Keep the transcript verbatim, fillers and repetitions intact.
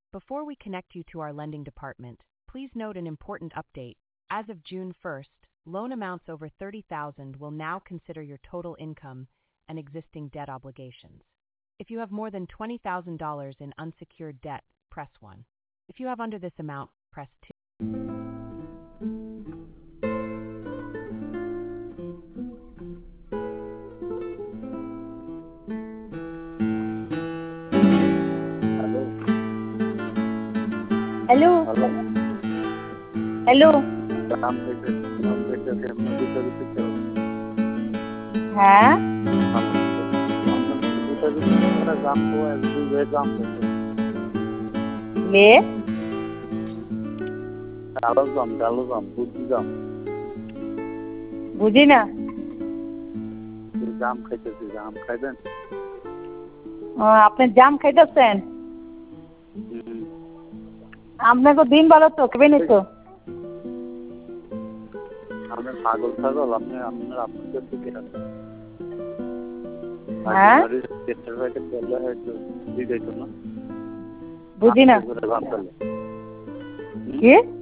Before we connect you to our lending department, please note an important update. As of June first, loan amounts over thirty thousand dollars will now consider your total income and existing debt obligations. If you have more than twenty thousand dollars in unsecured debt, press one. If you have under this amount, press two. Hello hello काम कैसे काम कैसे थे हमने भी कभी कुछ हाँ हमने कभी मेरा काम को है भी वे काम करते ले डालो काम डालो काम बुद्धि काम बुझी ना ये काम कैसे थे काम कैसे आपने जाम खाई सेन आपने को दिन वाला तो कभी नहीं तो हमने पागल पागल हमने हमने आपको जब भी किया हाँ टेस्टर वाले बोला है जो दी गई तो ना बुझी ना काम कर ले ये